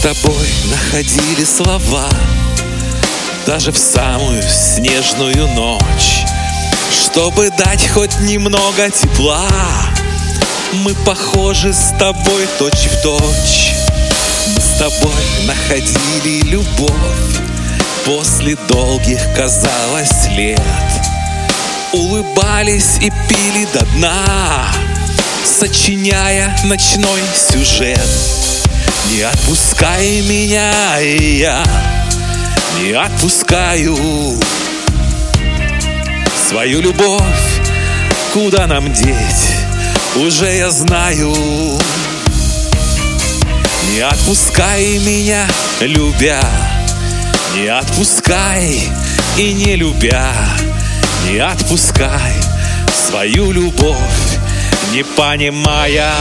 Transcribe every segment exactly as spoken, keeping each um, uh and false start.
тобой находили слова даже в самую снежную ночь, чтобы дать хоть немного тепла. Мы похожи с тобой точь в точь. Мы с тобой находили любовь после долгих, казалось, лет. Улыбались и пили до дна, сочиняя ночной сюжет. Не отпускай меня, и я не отпускаю свою любовь. Куда нам деть, уже я знаю. Не отпускай меня, любя, не отпускай и не любя. Не отпускай свою любовь, не понимая.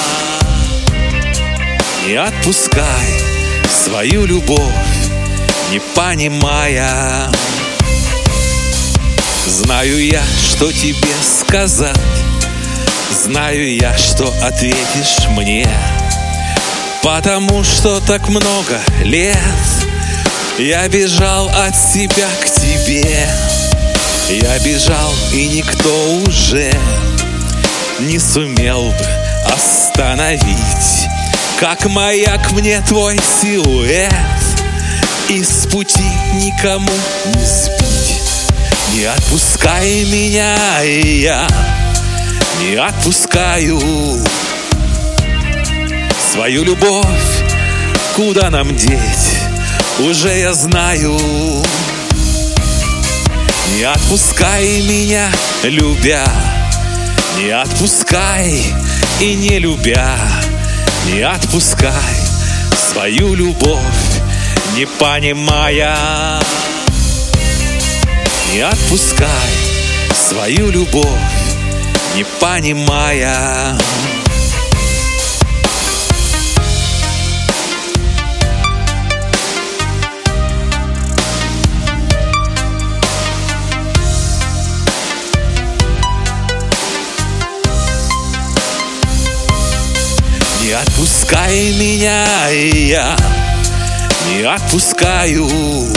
Не отпускай свою любовь, не понимая. Знаю я, что тебе сказать, знаю я, что ответишь мне, потому что так много лет я бежал от тебя к тебе. Я бежал, и никто уже не сумел бы остановить, как маяк мне твой силуэт, и с пути никому не сбить. Не отпускай меня, и я не отпускаю свою любовь. Куда нам деть, уже я знаю. Не отпускай меня, любя, не отпускай и не любя. Не отпускай свою любовь, не понимая. Не отпускай свою любовь, не понимая. Не отпускай меня, и я не отпускаю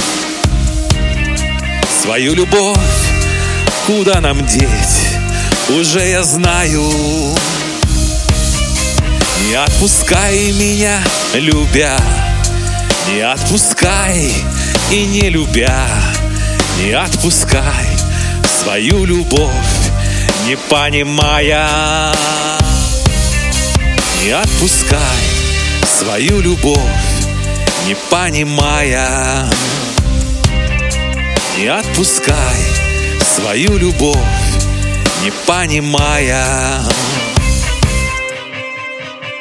свою любовь. Куда нам деть, уже я знаю. Не отпускай меня, любя, не отпускай и не любя. Не отпускай свою любовь, не понимая. Не отпускай свою любовь, не понимая. Не отпускай свою любовь, не понимая.